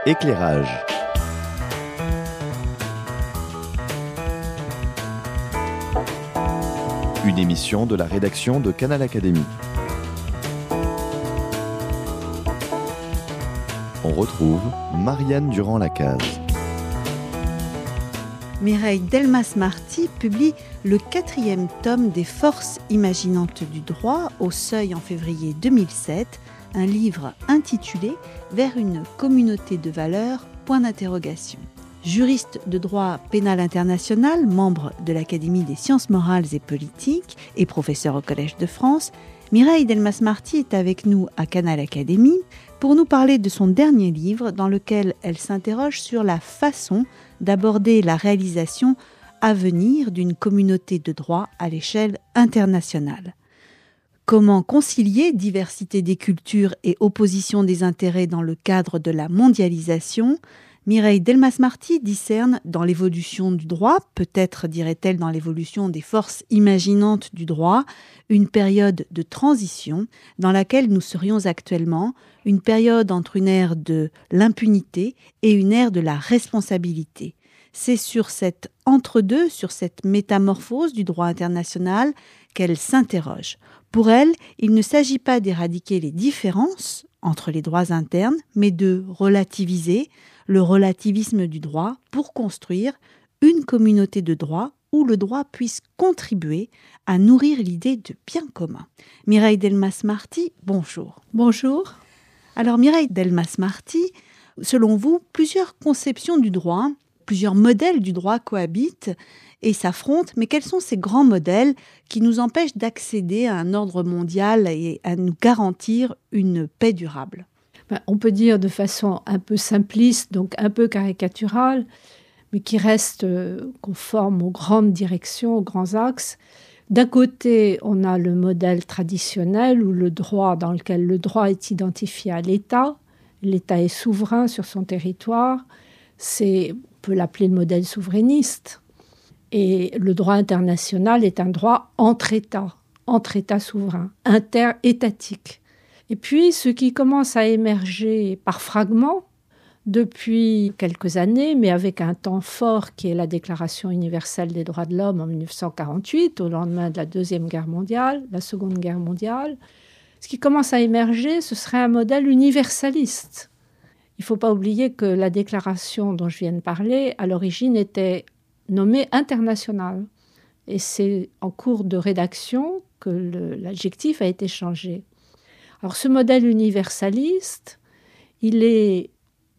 Éclairage. Une émission de la rédaction de Canal Académie. On retrouve Marianne Durand-Lacaze. Mireille Delmas-Marty publie le 4e tome des Forces imaginantes du droit au Seuil en février 2007, un livre intitulé « Vers une communauté de valeurs ?» Juriste de droit pénal international, membre de l'Académie des sciences morales et politiques et professeur au Collège de France, Mireille Delmas-Marty est avec nous à Canal Académie pour nous parler de son dernier livre dans lequel elle s'interroge sur la façon d'aborder la réalisation à venir d'une communauté de droit à l'échelle internationale. Comment concilier diversité des cultures et opposition des intérêts dans le cadre de la mondialisation ? Mireille Delmas-Marty discerne dans l'évolution du droit, peut-être dirait-elle dans l'évolution des forces imaginantes du droit, une période de transition dans laquelle nous serions actuellement, une période entre une ère de l'impunité et une ère de la responsabilité. C'est sur cet entre-deux, sur cette métamorphose du droit international qu'elle s'interroge. Pour elle, il ne s'agit pas d'éradiquer les différences entre les droits internes, mais de relativiser le relativisme du droit pour construire une communauté de droit où le droit puisse contribuer à nourrir l'idée de bien commun. Mireille Delmas-Marty, bonjour. Bonjour. Alors Mireille Delmas-Marty, selon vous, plusieurs conceptions du droit, plusieurs modèles du droit cohabitent et s'affrontent, mais quels sont ces grands modèles qui nous empêchent d'accéder à un ordre mondial et à nous garantir une paix durable ? On peut dire de façon un peu simpliste, donc un peu caricaturale, mais qui reste conforme aux grandes directions, aux grands axes. D'un côté, on a le modèle traditionnel où le droit, dans lequel le droit est identifié à l'État. L'État est souverain sur son territoire. On peut l'appeler le modèle souverainiste. Et le droit international est un droit entre États souverains, interétatiques. Et puis, ce qui commence à émerger par fragments depuis quelques années, mais avec un temps fort qui est la Déclaration universelle des droits de l'homme en 1948, au lendemain de la Seconde Guerre mondiale, ce qui commence à émerger, ce serait un modèle universaliste. Il ne faut pas oublier que la déclaration dont je viens de parler, à l'origine, était nommée internationale. Et c'est en cours de rédaction que l'adjectif a été changé. Alors ce modèle universaliste, il est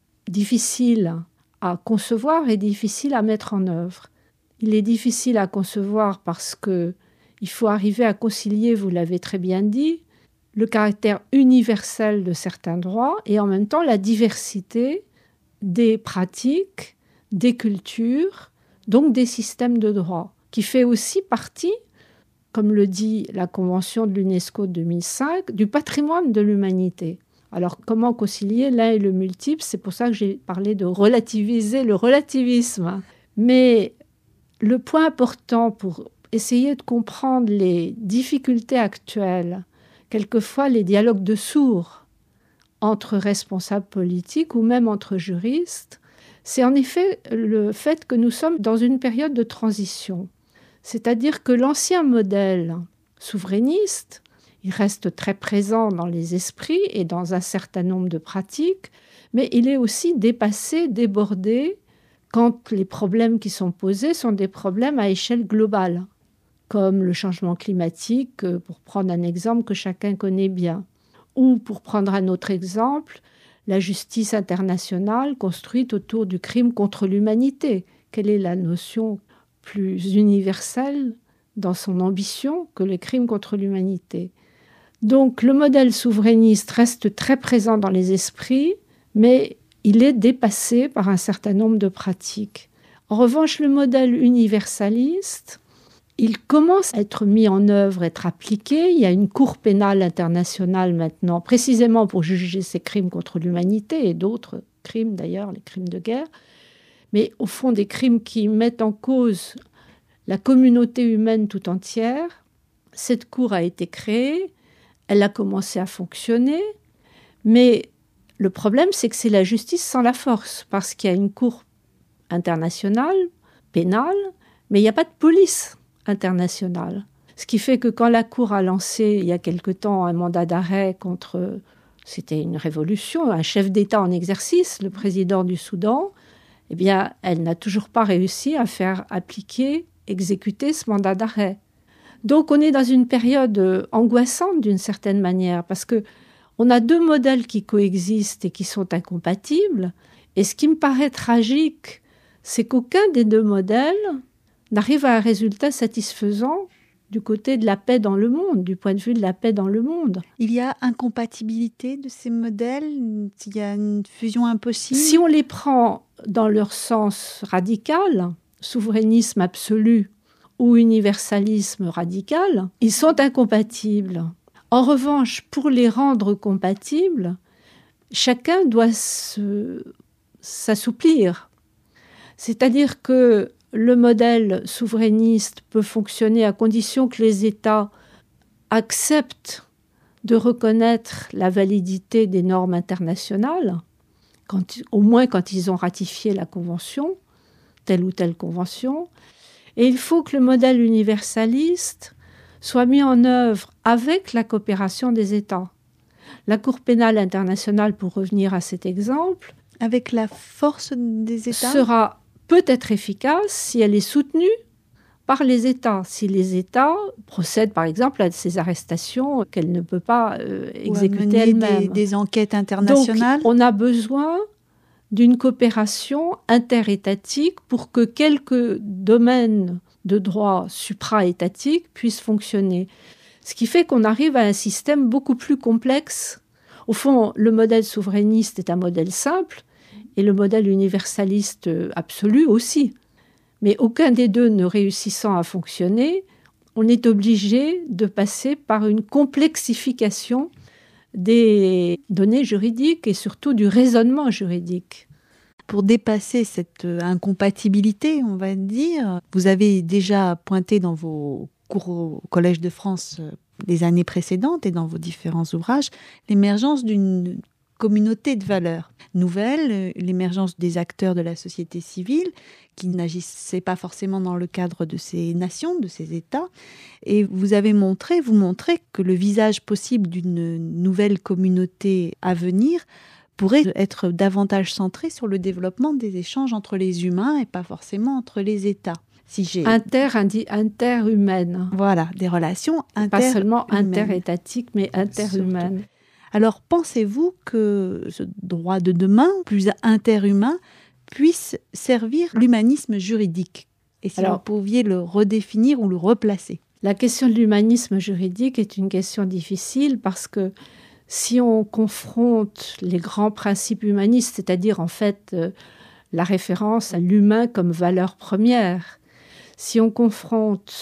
difficile à concevoir et difficile à mettre en œuvre. Il est difficile à concevoir parce qu'il faut arriver à concilier, vous l'avez très bien dit, le caractère universel de certains droits et en même temps la diversité des pratiques, des cultures, donc des systèmes de droit, qui fait aussi partie, comme le dit la Convention de l'UNESCO de 2005, du patrimoine de l'humanité. Alors, comment concilier l'un et le multiple ? C'est pour ça que j'ai parlé de relativiser le relativisme. Mais le point important pour essayer de comprendre les difficultés actuelles, quelquefois les dialogues de sourds entre responsables politiques ou même entre juristes, c'est en effet le fait que nous sommes dans une période de transition. C'est-à-dire que l'ancien modèle souverainiste, il reste très présent dans les esprits et dans un certain nombre de pratiques, mais il est aussi dépassé, débordé, quand les problèmes qui sont posés sont des problèmes à échelle globale, comme le changement climatique, pour prendre un exemple que chacun connaît bien. Ou, pour prendre un autre exemple, la justice internationale construite autour du crime contre l'humanité. Quelle est la notion plus universelle dans son ambition que le crime contre l'humanité. Donc le modèle souverainiste reste très présent dans les esprits, mais il est dépassé par un certain nombre de pratiques. En revanche, le modèle universaliste, il commence à être mis en œuvre, être appliqué. Il y a une cour pénale internationale maintenant, précisément pour juger ces crimes contre l'humanité et d'autres crimes d'ailleurs, les crimes de guerre. Mais au fond, des crimes qui mettent en cause la communauté humaine tout entière. Cette cour a été créée, elle a commencé à fonctionner, mais Le problème, c'est que c'est la justice sans la force, parce qu'il y a une cour internationale, pénale, mais il n'y a pas de police internationale. Ce qui fait que quand la Cour a lancé, il y a quelque temps, un mandat d'arrêt contre... C'était une révolution, un chef d'État en exercice, le président du Soudan, eh bien, elle n'a toujours pas réussi à faire appliquer, exécuter ce mandat d'arrêt. Donc, on est dans une période angoissante d'une certaine manière, parce qu'on a deux modèles qui coexistent et qui sont incompatibles. Et ce qui me paraît tragique, c'est qu'aucun des deux modèles n'arrive à un résultat satisfaisant du côté de la paix dans le monde, du point de vue de la paix dans le monde. Il y a incompatibilité de ces modèles? Il y a une fusion impossible? Si on les prend dans leur sens radical, souverainisme absolu ou universalisme radical, ils sont incompatibles. En revanche, pour les rendre compatibles, chacun doit s'assouplir. C'est-à-dire que le modèle souverainiste peut fonctionner à condition que les États acceptent de reconnaître la validité des normes internationales, au moins quand ils ont ratifié la convention, telle ou telle convention. Et il faut que le modèle universaliste soit mis en œuvre avec la coopération des États. La Cour pénale internationale, pour revenir à cet exemple, avec la force des États, sera peut-être efficace si elle est soutenue par les États. Si les États procèdent, par exemple, à ces arrestations qu'elle ne peut pas exécuter elle-même. Des enquêtes internationales. Donc, on a besoin d'une coopération interétatique pour que quelques domaines de droit supra-étatique puissent fonctionner. Ce qui fait qu'on arrive à un système beaucoup plus complexe. Au fond, le modèle souverainiste est un modèle simple, et le modèle universaliste absolu aussi. Mais aucun des deux ne réussissant à fonctionner, on est obligé de passer par une complexification des données juridiques et surtout du raisonnement juridique. Pour dépasser cette incompatibilité, on va dire, vous avez déjà pointé dans vos cours au Collège de France les années précédentes et dans vos différents ouvrages l'émergence d'une communauté de valeurs nouvelles, l'émergence des acteurs de la société civile qui n'agissaient pas forcément dans le cadre de ces nations, de ces États. Et vous montrez que le visage possible d'une nouvelle communauté à venir pourrait être davantage centré sur le développement des échanges entre les humains et pas forcément entre les États. Interhumaines. Voilà, des relations interhumaines. Pas seulement interétatiques, mais interhumaines. Surtout. Alors, pensez-vous que ce droit de demain, plus interhumain, puisse servir l'humanisme juridique? Et si vous pouviez le redéfinir ou le replacer? La question de l'humanisme juridique est une question difficile parce que si on confronte les grands principes humanistes, c'est-à-dire en fait la référence à l'humain comme valeur première, si on confronte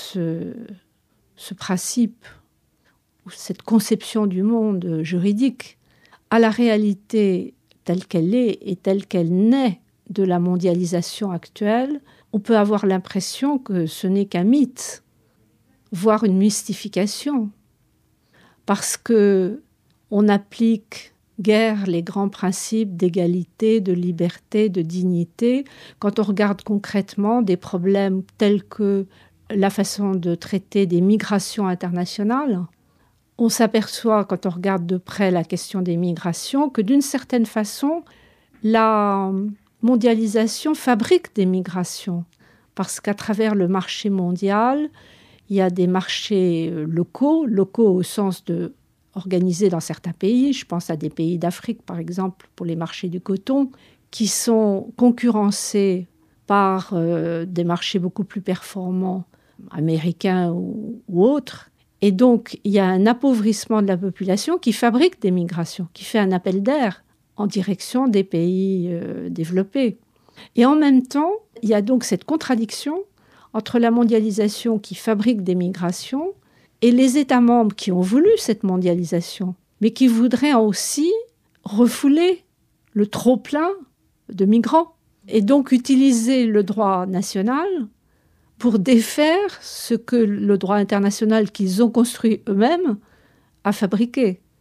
ce principe, cette conception du monde juridique à la réalité telle qu'elle est et telle qu'elle naît de la mondialisation actuelle, on peut avoir l'impression que ce n'est qu'un mythe, voire une mystification, parce que on applique guère les grands principes d'égalité, de liberté, de dignité, quand on regarde concrètement des problèmes tels que la façon de traiter des migrations internationales. On s'aperçoit, quand on regarde de près la question des migrations, que d'une certaine façon, la mondialisation fabrique des migrations. Parce qu'à travers le marché mondial, il y a des marchés locaux au sens de organisés dans certains pays. Je pense à des pays d'Afrique, par exemple, pour les marchés du coton, qui sont concurrencés par des marchés beaucoup plus performants, américains ou autres. Et donc, il y a un appauvrissement de la population qui fabrique des migrations, qui fait un appel d'air en direction des pays développés. Et en même temps, il y a donc cette contradiction entre la mondialisation qui fabrique des migrations et les États membres qui ont voulu cette mondialisation, mais qui voudraient aussi refouler le trop-plein de migrants et donc utiliser le droit national pour défaire ce que le droit international qu'ils ont construit eux-mêmes a fabriqué.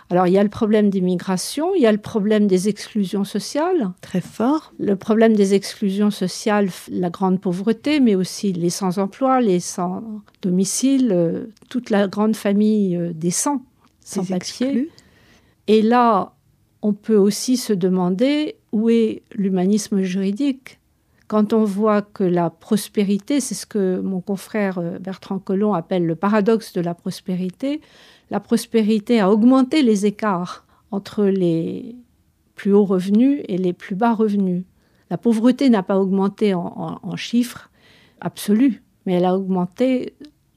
Alors, il y a le problème des migrations, il y a le problème des exclusions sociales. Très fort. Le problème des exclusions sociales, la grande pauvreté, mais aussi les sans-emploi, les sans-domicile, toute la grande famille des sans-papiers. Et là, on peut aussi se demander où est l'humanisme juridique. Quand on voit que la prospérité, c'est ce que mon confrère Bertrand Collomb appelle le paradoxe de la prospérité a augmenté les écarts entre les plus hauts revenus et les plus bas revenus. La pauvreté n'a pas augmenté en chiffres absolus, mais elle a augmenté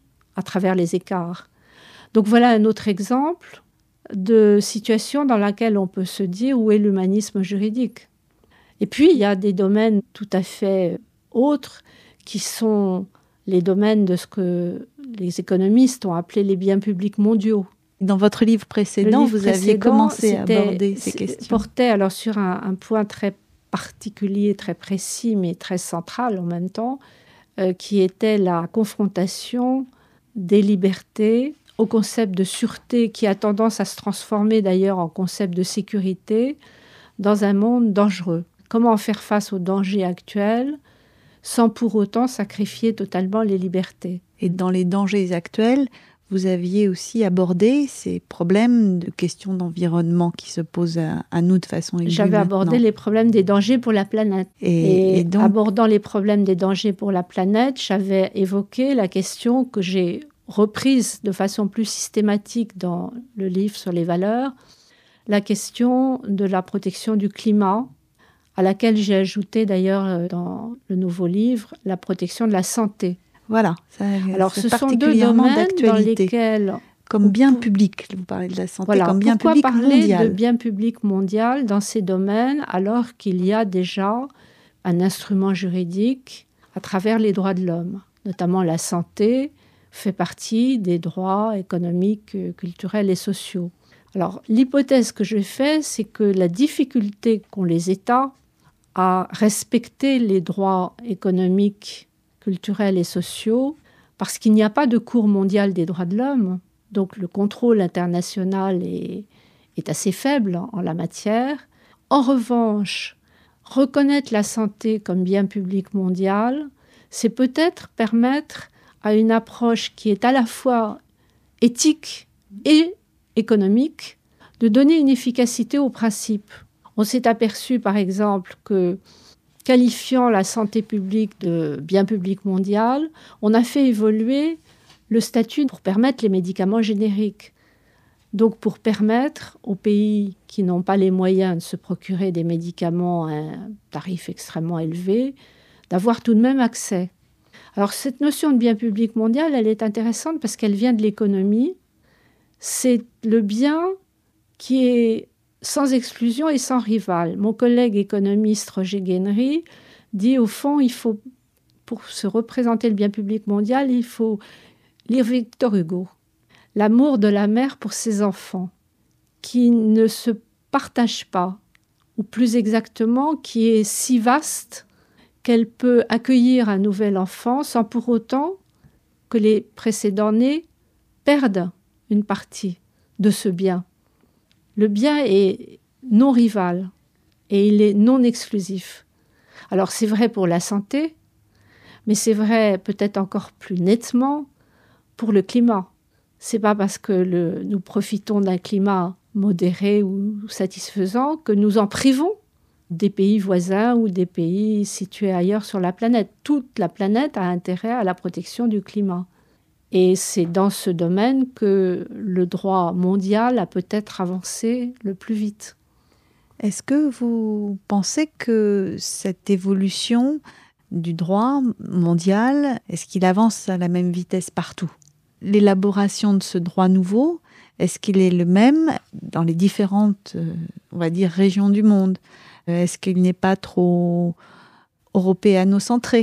à travers les écarts. Donc voilà un autre exemple de situation dans laquelle on peut se dire où est l'humanisme juridique. Et puis, il y a des domaines tout à fait autres qui sont les domaines de ce que les économistes ont appelé les biens publics mondiaux. Dans votre livre précédent, vous aviez commencé à aborder ces questions. Portait alors sur un point très particulier, très précis, mais très central en même temps, qui était la confrontation des libertés au concept de sûreté qui a tendance à se transformer d'ailleurs en concept de sécurité dans un monde dangereux. Comment faire face aux dangers actuels sans pour autant sacrifier totalement les libertés. Et dans les dangers actuels, vous aviez aussi abordé ces problèmes de questions d'environnement qui se posent à nous de façon aiguë. J'avais abordé les problèmes des dangers pour la planète. Et donc, abordant les problèmes des dangers pour la planète, j'avais évoqué la question que j'ai reprise de façon plus systématique dans le livre sur les valeurs, la question de la protection du climat, à laquelle j'ai ajouté d'ailleurs dans le nouveau livre la protection de la santé. Voilà. Alors, ce sont deux domaines dans lesquels... Comme bien public, vous parlez de la santé comme bien public mondial. Pourquoi parler de bien public mondial dans ces domaines alors qu'il y a déjà un instrument juridique à travers les droits de l'homme, notamment la santé fait partie des droits économiques, culturels et sociaux. Alors, l'hypothèse que je fais, c'est que la difficulté qu'ont les États à respecter les droits économiques, culturels et sociaux, parce qu'il n'y a pas de Cour mondiale des droits de l'homme, donc le contrôle international est assez faible en la matière. En revanche, reconnaître la santé comme bien public mondial, c'est peut-être permettre à une approche qui est à la fois éthique et économique de donner une efficacité au principe. On s'est aperçu, par exemple, que qualifiant la santé publique de bien public mondial, on a fait évoluer le statut pour permettre les médicaments génériques. Donc pour permettre aux pays qui n'ont pas les moyens de se procurer des médicaments à un tarif extrêmement élevé, d'avoir tout de même accès. Alors cette notion de bien public mondial, elle est intéressante parce qu'elle vient de l'économie. C'est le bien qui est sans exclusion et sans rival. Mon collègue économiste Roger Guénery dit au fond, il faut, pour se représenter le bien public mondial, il faut lire Victor Hugo. L'amour de la mère pour ses enfants, qui ne se partage pas, ou plus exactement, qui est si vaste qu'elle peut accueillir un nouvel enfant sans pour autant que les précédents nés perdent une partie de ce bien. Le bien est non rival et il est non exclusif. Alors c'est vrai pour la santé, mais c'est vrai peut-être encore plus nettement pour le climat. C'est pas parce que nous profitons d'un climat modéré ou satisfaisant que nous en privons des pays voisins ou des pays situés ailleurs sur la planète. Toute la planète a intérêt à la protection du climat. Et c'est dans ce domaine que le droit mondial a peut-être avancé le plus vite. Est-ce que vous pensez que cette évolution du droit mondial, est-ce qu'il avance à la même vitesse partout ? L'élaboration de ce droit nouveau, est-ce qu'il est le même dans les différentes, on va dire, régions du monde ? Est-ce qu'il n'est pas trop européano-centré ?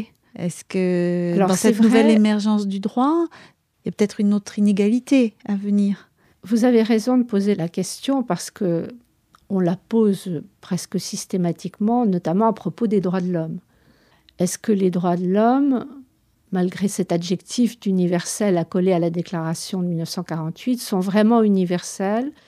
Est-ce que dans cette nouvelle émergence du droit, il y a peut-être une autre inégalité à venir ? Vous avez raison de poser la question parce que on la pose presque systématiquement, notamment à propos des droits de l'homme. Est-ce que les droits de l'homme, malgré cet adjectif d'universel accolé à la Déclaration de 1948, sont vraiment universels ?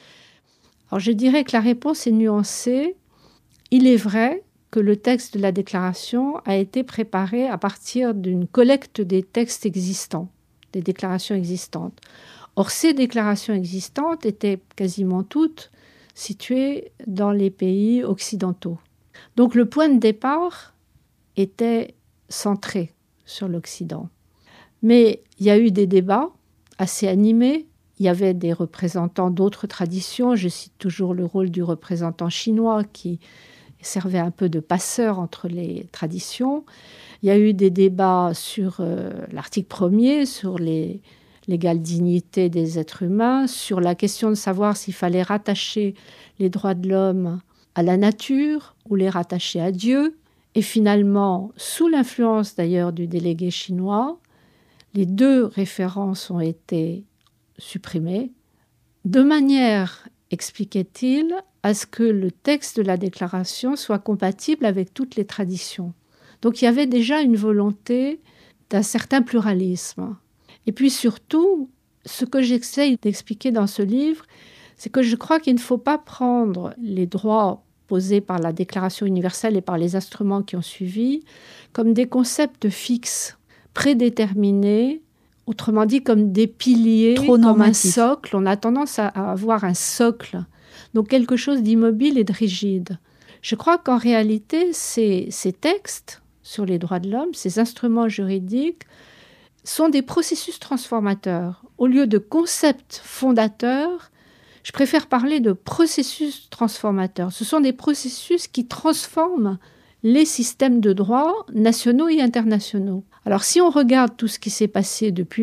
Alors je dirais que la réponse est nuancée. Il est vrai que le texte de la déclaration a été préparé à partir d'une collecte des textes existants, des déclarations existantes. Or, ces déclarations existantes étaient quasiment toutes situées dans les pays occidentaux. Donc le point de départ était centré sur l'Occident. Mais il y a eu des débats assez animés. Il y avait des représentants d'autres traditions. Je cite toujours le rôle du représentant chinois qui servait un peu de passeur entre les traditions. Il y a eu des débats sur l'article 1er, sur l'égale dignité des êtres humains, sur la question de savoir s'il fallait rattacher les droits de l'homme à la nature ou les rattacher à Dieu. Et finalement, sous l'influence d'ailleurs du délégué chinois, les deux références ont été supprimées, de manière, expliquait-il, à ce que le texte de la déclaration soit compatible avec toutes les traditions. Donc il y avait déjà une volonté d'un certain pluralisme. Et puis surtout, ce que j'essaye d'expliquer dans ce livre, c'est que je crois qu'il ne faut pas prendre les droits posés par la Déclaration universelle et par les instruments qui ont suivi comme des concepts fixes, prédéterminés, autrement dit comme des piliers, comme un socle. On a tendance à avoir un socle, donc quelque chose d'immobile et de rigide. Je crois qu'en réalité, ces textes sur les droits de l'homme, ces instruments juridiques, sont des processus transformateurs. Au lieu de concepts fondateurs, je préfère parler de processus transformateurs. Ce sont des processus qui transforment les systèmes de droit nationaux et internationaux. Alors si on regarde tout ce qui s'est passé depuis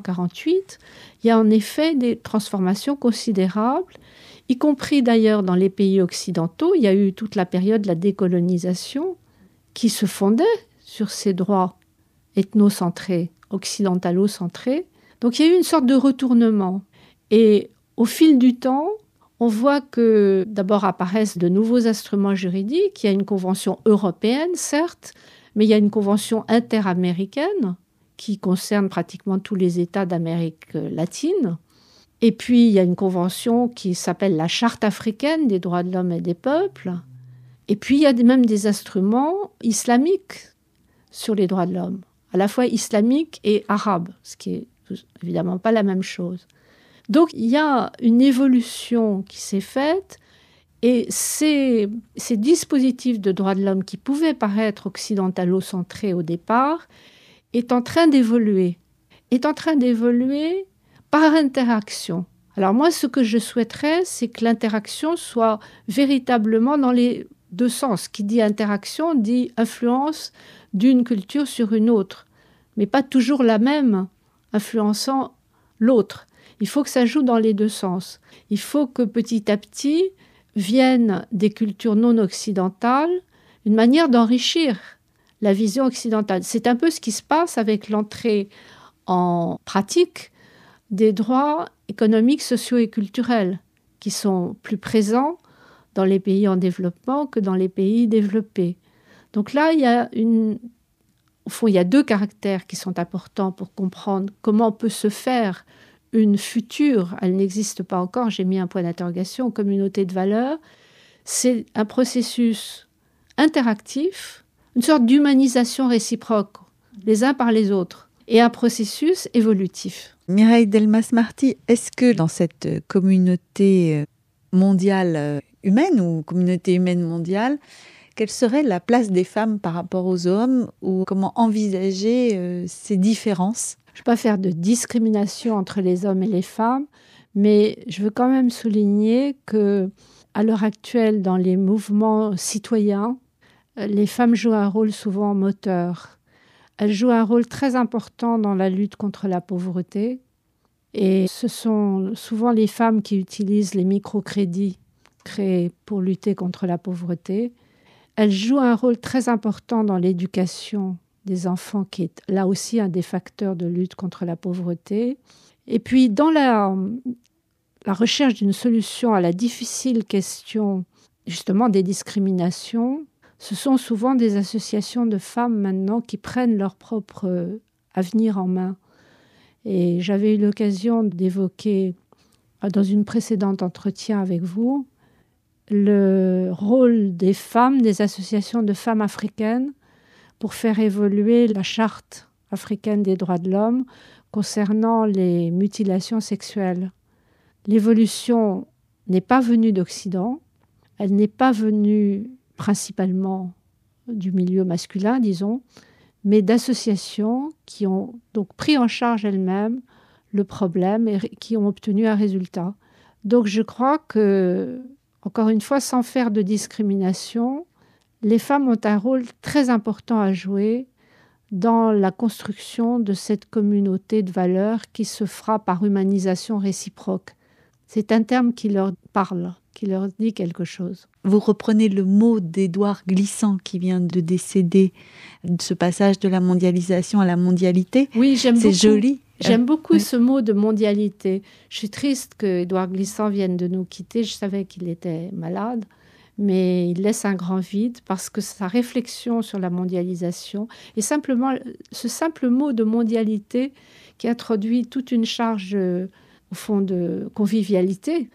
1948, il y a en effet des transformations considérables, y compris d'ailleurs dans les pays occidentaux. Il y a eu toute la période de la décolonisation qui se fondait sur ces droits ethnocentrés, occidentalo-centrés. Donc il y a eu une sorte de retournement. Et au fil du temps, on voit que d'abord apparaissent de nouveaux instruments juridiques. Il y a une convention européenne, certes, mais il y a une convention interaméricaine qui concerne pratiquement tous les États d'Amérique latine. Et puis, il y a une convention qui s'appelle la Charte africaine des droits de l'homme et des peuples. Et puis, il y a même des instruments islamiques sur les droits de l'homme, à la fois islamiques et arabes, ce qui est évidemment pas la même chose. Donc, il y a une évolution qui s'est faite et ces dispositifs de droits de l'homme qui pouvaient paraître occidentalo-centrés au départ est en train d'évoluer par interaction. Alors moi, ce que je souhaiterais, c'est que l'interaction soit véritablement dans les deux sens. Qui dit interaction dit influence d'une culture sur une autre, mais pas toujours la même influençant l'autre. Il faut que ça joue dans les deux sens. Il faut que petit à petit viennent des cultures non occidentales une manière d'enrichir la vision occidentale. C'est un peu ce qui se passe avec l'entrée en pratique des droits économiques, sociaux et culturels qui sont plus présents dans les pays en développement que dans les pays développés. Donc là, il y a deux caractères qui sont importants pour comprendre comment peut se faire une future, elle n'existe pas encore, j'ai mis un point d'interrogation, communauté de valeurs. C'est un processus interactif, une sorte d'humanisation réciproque, les uns par les autres, et un processus évolutif. Mireille Delmas-Marty, est-ce que dans cette communauté mondiale humaine ou communauté humaine mondiale, quelle serait la place des femmes par rapport aux hommes ou comment envisager ces différences ? Je ne veux pas faire de discrimination entre les hommes et les femmes, mais je veux quand même souligner qu'à l'heure actuelle, dans les mouvements citoyens, les femmes jouent un rôle souvent moteur. Elles jouent un rôle très important dans la lutte contre la pauvreté. Et ce sont souvent les femmes qui utilisent les microcrédits créés pour lutter contre la pauvreté. Elles jouent un rôle très important dans l'éducation des enfants, qui est là aussi un des facteurs de lutte contre la pauvreté. Et puis, dans la recherche d'une solution à la difficile question, justement, des discriminations, ce sont souvent des associations de femmes maintenant qui prennent leur propre avenir en main. Et j'avais eu l'occasion d'évoquer, dans une précédente entretien avec vous, le rôle des femmes, des associations de femmes africaines pour faire évoluer la charte africaine des droits de l'homme concernant les mutilations sexuelles. L'évolution n'est pas venue d'Occident, elle n'est pas venue principalement du milieu masculin, disons, mais d'associations qui ont donc pris en charge elles-mêmes le problème et qui ont obtenu un résultat. Donc je crois que, encore une fois, sans faire de discrimination, les femmes ont un rôle très important à jouer dans la construction de cette communauté de valeurs qui se fera par humanisation réciproque. C'est un terme qui leur parle, qui leur dit quelque chose. Vous reprenez le mot d'Édouard Glissant qui vient de décéder, ce passage de la mondialisation à la mondialité. Oui, j'aime beaucoup. C'est joli. J'aime beaucoup ce mot de mondialité. Je suis triste qu'Édouard Glissant vienne de nous quitter. Je savais qu'il était malade, mais il laisse un grand vide parce que sa réflexion sur la mondialisation et simplement ce simple mot de mondialité qui introduit toute une charge au fond de convivialité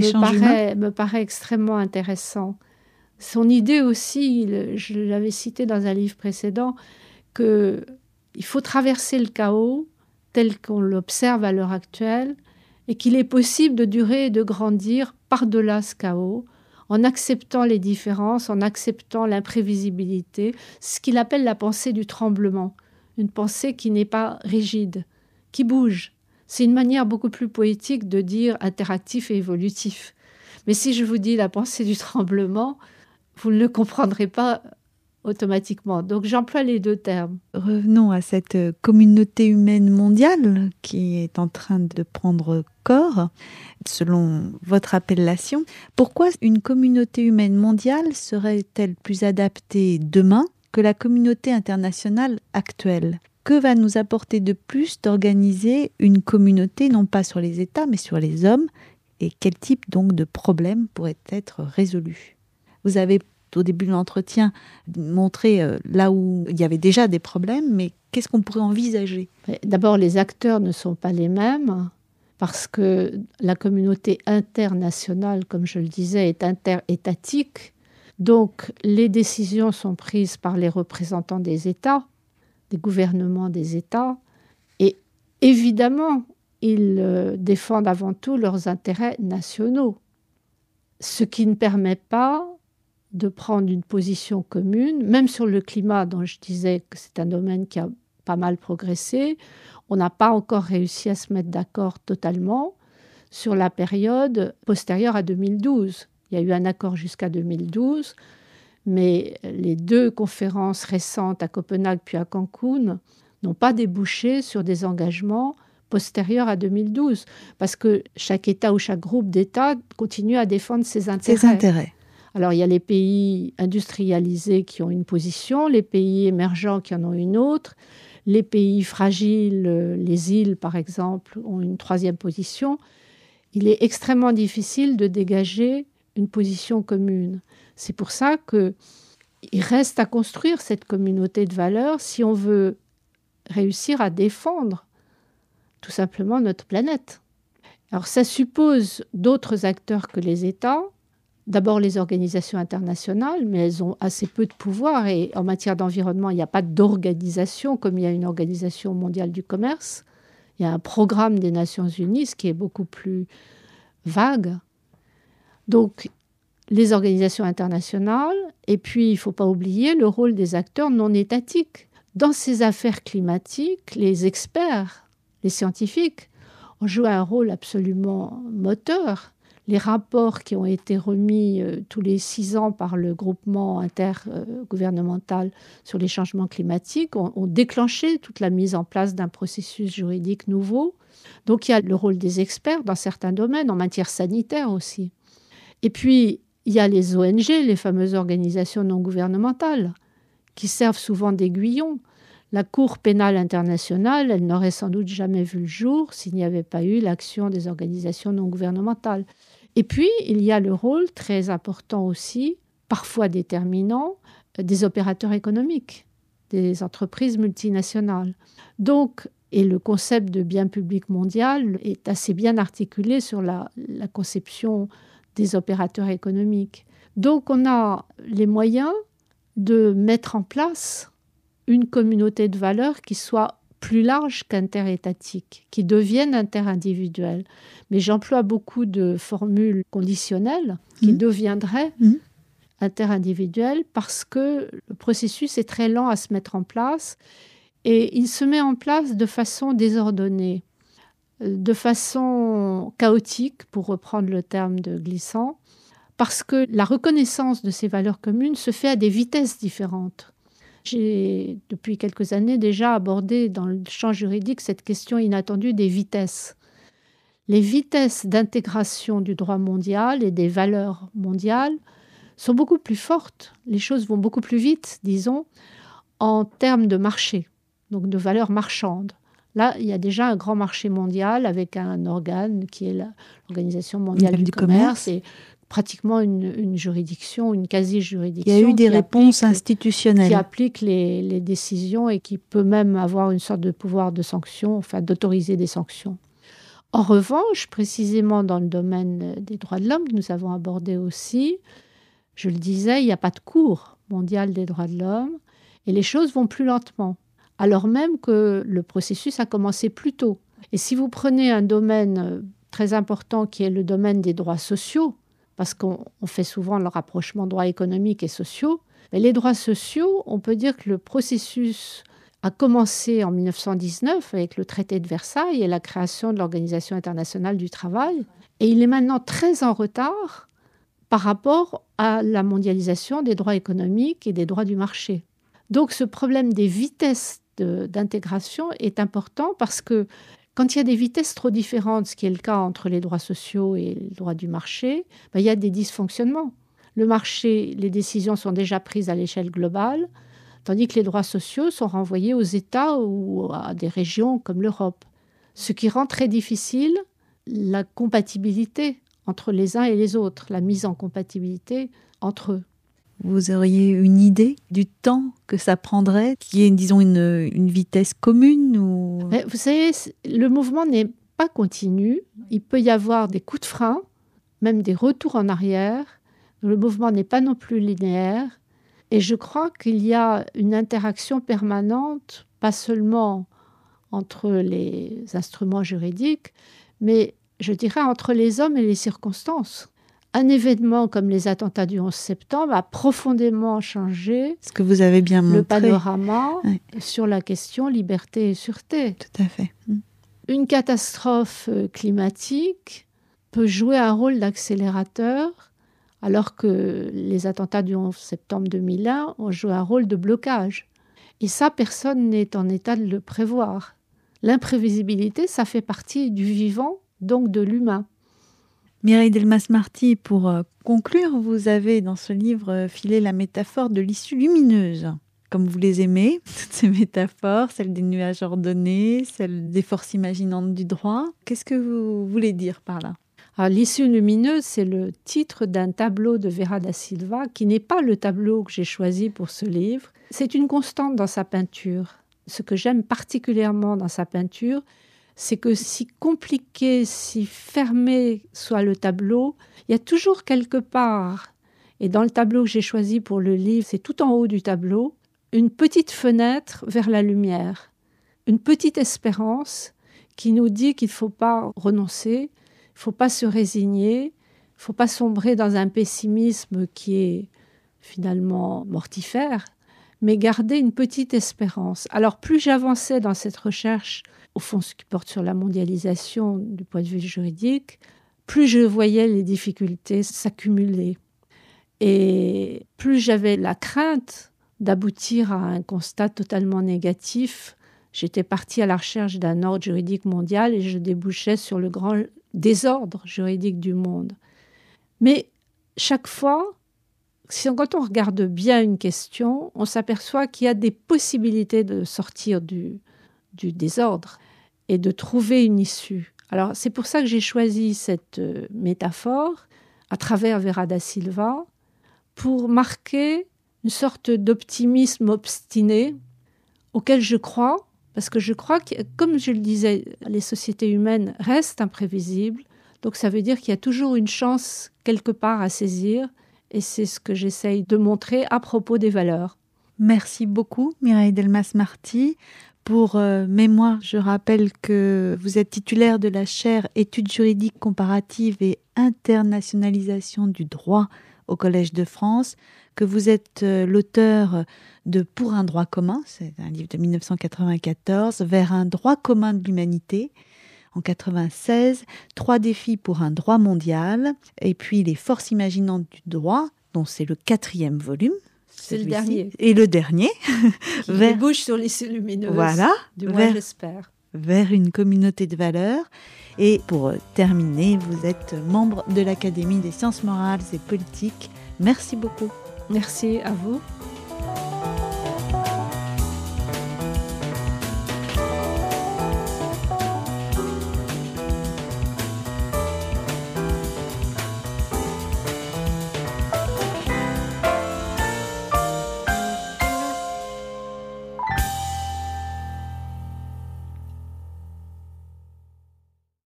me paraît extrêmement intéressant. Son idée aussi, je l'avais cité dans un livre précédent, qu'il faut traverser le chaos tel qu'on l'observe à l'heure actuelle et qu'il est possible de durer et de grandir par-delà ce chaos en acceptant les différences, en acceptant l'imprévisibilité, ce qu'il appelle la pensée du tremblement, une pensée qui n'est pas rigide, qui bouge. C'est une manière beaucoup plus poétique de dire interactif et évolutif. Mais si je vous dis la pensée du tremblement, vous ne le comprendrez pas automatiquement. Donc j'emploie les deux termes. Revenons à cette communauté humaine mondiale qui est en train de prendre corps, selon votre appellation. Pourquoi une communauté humaine mondiale serait-elle plus adaptée demain que la communauté internationale actuelle ? Que va nous apporter de plus d'organiser une communauté, non pas sur les États, mais sur les hommes ? Et quel type donc de problème pourrait être résolu ? Vous avez, au début de l'entretien, montré là où il y avait déjà des problèmes, mais qu'est-ce qu'on pourrait envisager ? D'abord, les acteurs ne sont pas les mêmes, parce que la communauté internationale, comme je le disais, est interétatique. Donc, les décisions sont prises par les représentants des États, des gouvernements des États, et évidemment, ils défendent avant tout leurs intérêts nationaux, ce qui ne permet pas de prendre une position commune, même sur le climat, dont je disais que c'est un domaine qui a pas mal progressé. On n'a pas encore réussi à se mettre d'accord totalement sur la période postérieure à 2012. Il y a eu un accord jusqu'à 2012, mais les deux conférences récentes à Copenhague puis à Cancun n'ont pas débouché sur des engagements postérieurs à 2012, parce que chaque État ou chaque groupe d'États continue à défendre ses intérêts. Alors, il y a les pays industrialisés qui ont une position, les pays émergents qui en ont une autre, les pays fragiles, les îles par exemple, ont une troisième position. Il est extrêmement difficile de dégager une position commune. C'est pour ça qu'il reste à construire cette communauté de valeurs si on veut réussir à défendre tout simplement notre planète. Alors ça suppose d'autres acteurs que les États. D'abord les organisations internationales, mais elles ont assez peu de pouvoir et en matière d'environnement, il n'y a pas d'organisation comme il y a une organisation mondiale du commerce. Il y a un programme des Nations Unies, ce qui est beaucoup plus vague. Donc, les organisations internationales, et puis il ne faut pas oublier le rôle des acteurs non étatiques. Dans ces affaires climatiques, les experts, les scientifiques, ont joué un rôle absolument moteur. Les rapports qui ont été remis tous les 6 ans par le groupement intergouvernemental sur les changements climatiques ont déclenché toute la mise en place d'un processus juridique nouveau. Donc il y a le rôle des experts dans certains domaines, en matière sanitaire aussi. Et puis il y a les ONG, les fameuses organisations non gouvernementales, qui servent souvent d'aiguillon. La Cour pénale internationale, elle n'aurait sans doute jamais vu le jour s'il n'y avait pas eu l'action des organisations non gouvernementales. Et puis, il y a le rôle très important aussi, parfois déterminant, des opérateurs économiques, des entreprises multinationales. Donc, et le concept de bien public mondial est assez bien articulé sur la conception des opérateurs économiques. Donc on a les moyens de mettre en place une communauté de valeurs qui soit plus large qu'interétatique, qui devienne interindividuelle. Mais j'emploie beaucoup de formules conditionnelles qui deviendraient interindividuelles parce que le processus est très lent à se mettre en place et il se met en place de façon désordonnée, de façon chaotique, pour reprendre le terme de Glissant, parce que la reconnaissance de ces valeurs communes se fait à des vitesses différentes. J'ai, depuis quelques années, déjà abordé dans le champ juridique cette question inattendue des vitesses. Les vitesses d'intégration du droit mondial et des valeurs mondiales sont beaucoup plus fortes. Les choses vont beaucoup plus vite, disons, en termes de marché, donc de valeurs marchandes. Là, il y a déjà un grand marché mondial avec un organe qui est l'Organisation mondiale du commerce et pratiquement une juridiction, une quasi-juridiction. Il y a eu des réponses institutionnelles. Qui applique les décisions et qui peut même avoir une sorte de pouvoir de sanction, enfin d'autoriser des sanctions. En revanche, précisément dans le domaine des droits de l'homme, que nous avons abordé aussi, je le disais, il n'y a pas de cours mondial des droits de l'homme et les choses vont plus lentement, alors même que le processus a commencé plus tôt. Et si vous prenez un domaine très important qui est le domaine des droits sociaux, parce qu'on fait souvent le rapprochement droits économiques et sociaux, mais les droits sociaux, on peut dire que le processus a commencé en 1919 avec le traité de Versailles et la création de l'Organisation internationale du travail, et il est maintenant très en retard par rapport à la mondialisation des droits économiques et des droits du marché. Donc ce problème des vitesses d'intégration est important parce que quand il y a des vitesses trop différentes, ce qui est le cas entre les droits sociaux et les droits du marché, il y a des dysfonctionnements. Le marché, les décisions sont déjà prises à l'échelle globale, tandis que les droits sociaux sont renvoyés aux États ou à des régions comme l'Europe. Ce qui rend très difficile la compatibilité entre les uns et les autres, la mise en compatibilité entre eux. Vous auriez une idée du temps que ça prendrait, qu'il y ait, disons, une vitesse commune ou... Mais vous savez, le mouvement n'est pas continu. Il peut y avoir des coups de frein, même des retours en arrière. Le mouvement n'est pas non plus linéaire. Et je crois qu'il y a une interaction permanente, pas seulement entre les instruments juridiques, mais je dirais entre les hommes et les circonstances. Un événement comme les attentats du 11 septembre a profondément changé ce que vous avez bien montré. Le panorama sur la question liberté et sûreté. Tout à fait. Une catastrophe climatique peut jouer un rôle d'accélérateur, alors que les attentats du 11 septembre 2001 ont joué un rôle de blocage. Et ça, personne n'est en état de le prévoir. L'imprévisibilité, ça fait partie du vivant, donc de l'humain. Mireille Delmas-Marty, pour conclure, vous avez dans ce livre filé la métaphore de l'issue lumineuse. Comme vous les aimez, toutes ces métaphores, celle des nuages ordonnés, celle des forces imaginantes du droit. Qu'est-ce que vous voulez dire par là ? Alors, l'issue lumineuse, c'est le titre d'un tableau de Vera da Silva, qui n'est pas le tableau que j'ai choisi pour ce livre. C'est une constante dans sa peinture. Ce que j'aime particulièrement dans sa peinture, c'est que si compliqué, si fermé soit le tableau, il y a toujours quelque part, et dans le tableau que j'ai choisi pour le livre, c'est tout en haut du tableau, une petite fenêtre vers la lumière, une petite espérance qui nous dit qu'il ne faut pas renoncer, il ne faut pas se résigner, il ne faut pas sombrer dans un pessimisme qui est finalement mortifère, mais garder une petite espérance. Alors plus j'avançais dans cette recherche, au fond ce qui porte sur la mondialisation du point de vue juridique, plus je voyais les difficultés s'accumuler. Et plus j'avais la crainte d'aboutir à un constat totalement négatif, j'étais partie à la recherche d'un ordre juridique mondial et je débouchais sur le grand désordre juridique du monde. Mais chaque fois, quand on regarde bien une question, on s'aperçoit qu'il y a des possibilités de sortir du désordre et de trouver une issue. Alors, c'est pour ça que j'ai choisi cette métaphore à travers Vera da Silva pour marquer une sorte d'optimisme obstiné auquel je crois, parce que je crois que, comme je le disais, les sociétés humaines restent imprévisibles, Donc ça veut dire qu'il y a toujours une chance quelque part à saisir, et c'est ce que j'essaye de montrer à propos des valeurs. Merci beaucoup Mireille Delmas-Marty. Pour mémoire, je rappelle que vous êtes titulaire de la chaire Études juridiques comparatives et internationalisation du droit au Collège de France, que vous êtes l'auteur de Pour un droit commun, c'est un livre de 1994, Vers un droit commun de l'humanité, en 1996, 3 défis pour un droit mondial, et puis Les forces imaginantes du droit, dont c'est le 4e volume. C'est le dernier. Et le dernier. Qui débouche sur l'issue lumineuse. Voilà. Du moins, j'espère. Vers une communauté de valeurs. Et pour terminer, vous êtes membre de l'Académie des sciences morales et politiques. Merci beaucoup. Merci à vous.